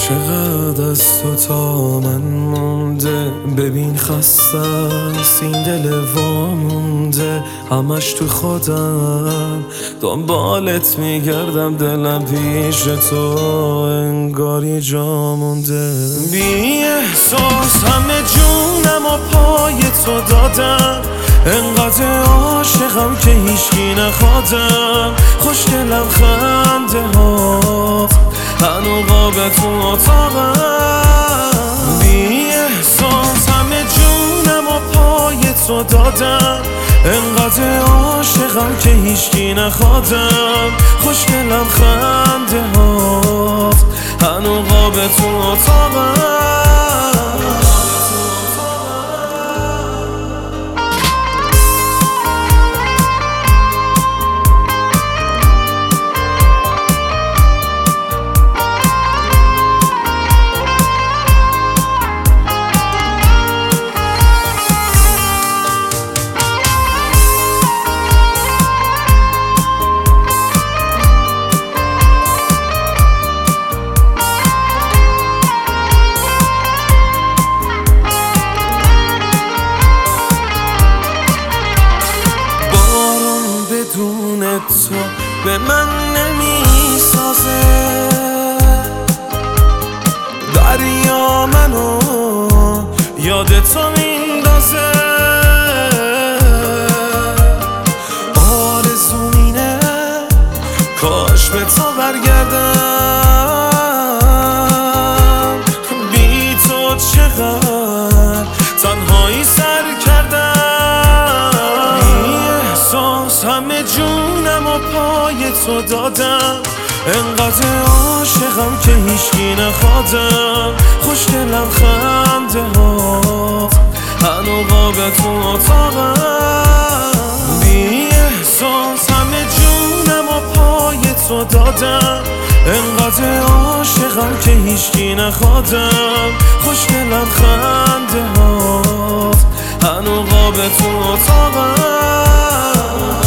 چقدر از تو تا من مونده، ببین خسته است این دل وامونده، همش تو خودم دنبالت میگردم، دلم پیش تو انگاری جا مونده. بی احساس همه جونم و پای تو دادم، انقدر عاشقم که هیچکی نخوادم، خوشگلم خنده ها هنو قاب تو اتاقم. بی احساس همه جونم و پای تو دادم، انقدر عاشقم که هیچکی نخوادم، خوشگلم خنده ها هنو قاب تو اتاقم. تو به من نمیسازه، دریا منو یاد تو میندازه، آرزوم اینه کاش به تو برگردم، بی تو چقدر تنهایی سر کردم. بی احساس همه جونم و پای تو دادم، انقدر عاشقم که هیچکی نخوادم، خوشگلم خنده ها هنو قاب تو اتاقم. بی احساس همه جونم و پای تو دادم، انقدر عاشقم که هیچکی نخوادم، خوشگلم خنده ها هنو قاب تو اتاقم.